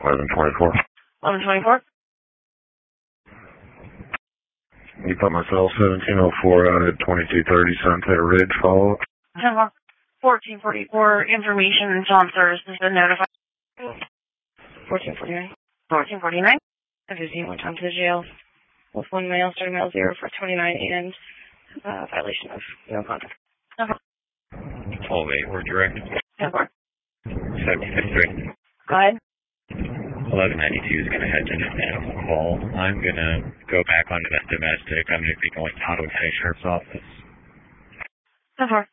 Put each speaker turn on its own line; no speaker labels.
1124.
1124.
You put my cell 1704 at 2230 Sunset Ridge follow up.
1444, information John Service has been notified.
1449.
1449.
I just went down to the jail with one male, starting male 0 for 29 and violation of no contact.
12-8, we're direct.
10-4.
76-3.
Go ahead.
1192 is going to head to the animal call. I'm going to go back onto that domestic. I'm going to be going to Auto Insurance office.
10-4.